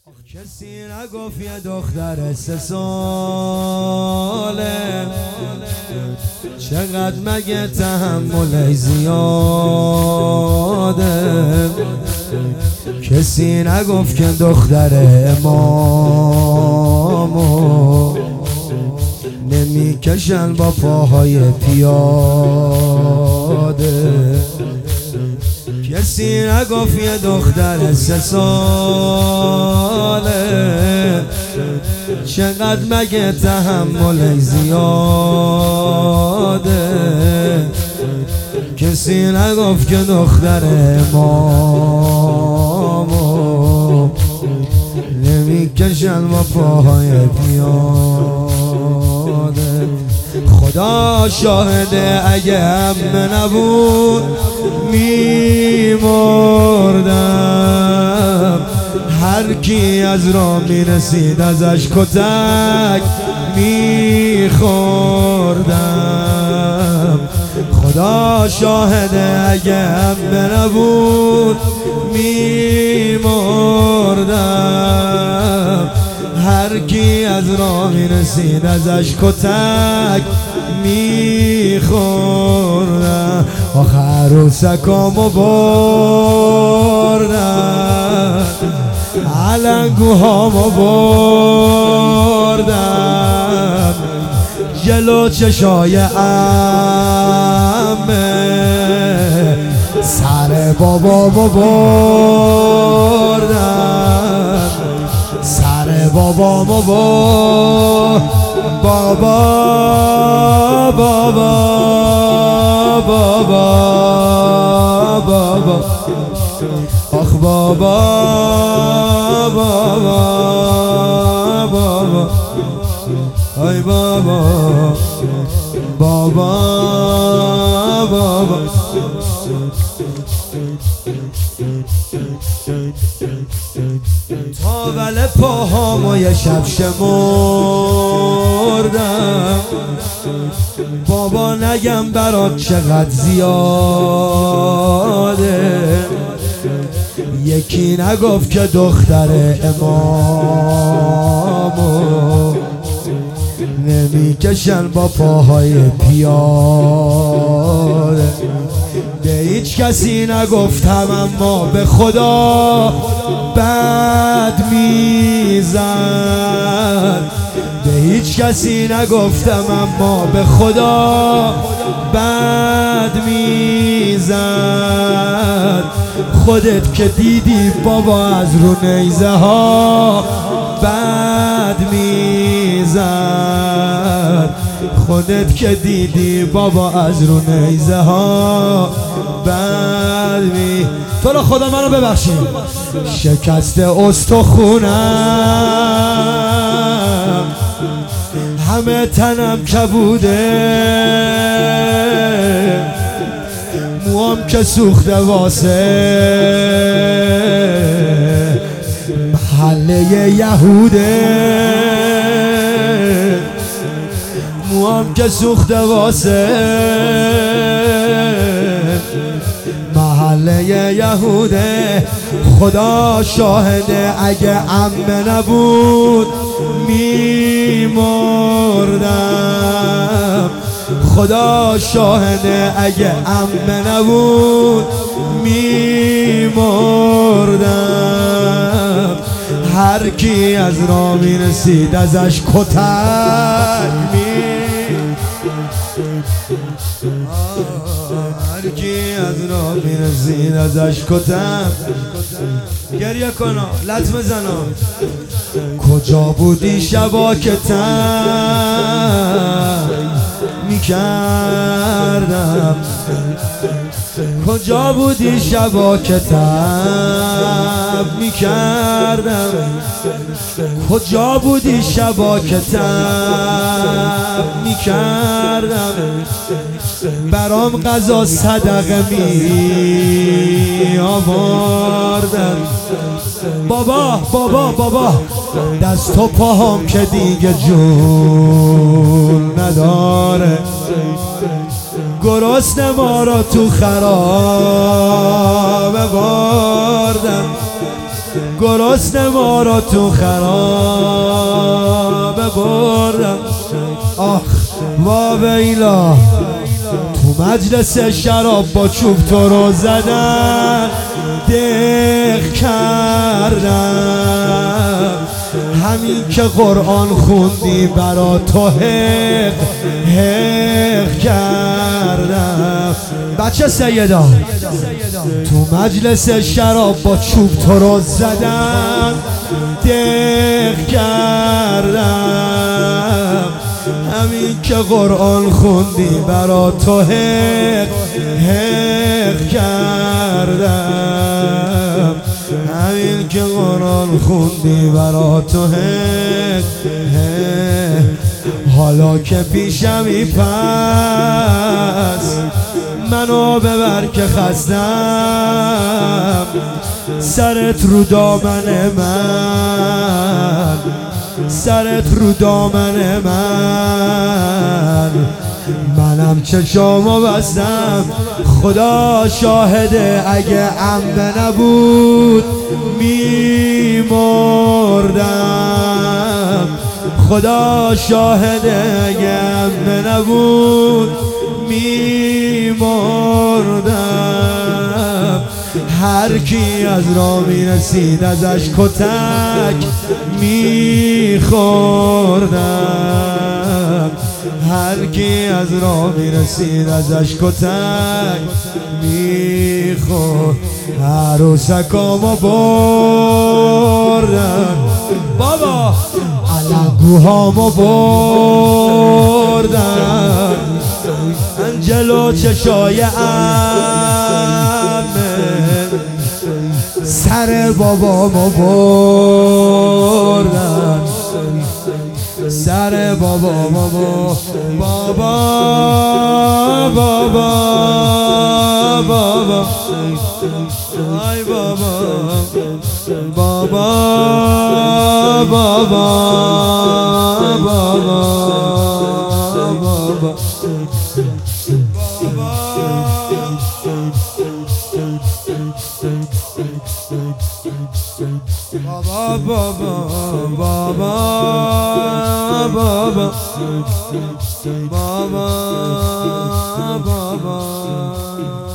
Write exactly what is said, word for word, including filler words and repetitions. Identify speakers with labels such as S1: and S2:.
S1: کسی نگفت یه دختر سه ساله چقدر مگه تحمل زیاده. کسی نگفت که دختر امامو نمیکشن با پاهای پیاده. کسی نگفت یه دختر سه ساله چقدر مگه تحمل زیاده. کسی نگفت که دختر امامو نمیکشن با پاهای پیاده. خدا شاهده اگه همه نبود میمردم. هر کی از راه میرسید ازش کتک میخوردم. خدا شاهده اگه همه نبود میمردم. هر کی از راه میرسید ازش کتک میخوردم. آخه عروسکامو بردم، علنگوهامو بردم، جلو چشای عمه سر بابامو بردم، سر بابامو بردم. بابا بابا بابا بابا آخ بابا بابا بابا ای بابا بابا بابا. تاول پاهامو یه شب شمردم. بابا نگم برات چقدر زیاده. یکی نگفت که دختر امامو نمیکشن با پاهای پیاده. به هیچ کسی نگفتم اما به خدا بد میزد. به هیچ کسی نگفتم اما به خدا بد میزد. خودت که دیدی بابا از رو نیزه ها بد میزد. خودت که دیدی بابا از رو نیزه ها بد می. تو رو خدا منو ببخشید. شکست استخونم همه تنم کبوده. موام که سوخته واسه محله یهوده. موام که سوخته واسه محله یهوده. خدا شاهده اگه عمه نبود میمردم. خدا شاهده اگه عمه نبود میمردم. هر کی از راه میرسید ازش کتک می. هر کی از راه میرسید ازش کتک. گریه کنا لطمه زنا. کجا بودی شبا که تن میکردم. کجا بودی شبا که تب میکردم. کجا بودی شبا که تب میکردم. برام غذا صدقه می آوردم. بابا بابا بابا دست و پاهم که دیگه جون نداره. گرسنه ما را تو خرابه بردم. گرسنه ما را تو خرابه بردن. آخ وا ویلا تو مجلس شراب با چوب تو رو زدن، دق کردن. همین که قرآن خوندی برا تو حق حق کردم. بچه سیدا تو مجلس شراب با چوب تو رو زدن، دق کردم. همین که قرآن خوندی برا تو حق حق کردم. همین که قرآن خوندی برا تو حق حق. حالا که پیشمی پس منو ببر که خستم، سرت رو دامن من، سرت رو دامن من. منم چشامو بستم خدا شاهده، اگه عمه نبود میمردم. خدا شاهده اگه عمه نبود میمردم. هر کی از راه میرسید ازش کتک میخوردم. هر کی از راه میرسید ازش کتک میخورد. عروسکامو بردم بابا، علنگوهامو بردم، انجلو چشای عمه. سر بابامو بردم، سر بابامو بابا بابا بابا ای بابا بابا بابا بابا بابا بابا بابا بابا بابا بابا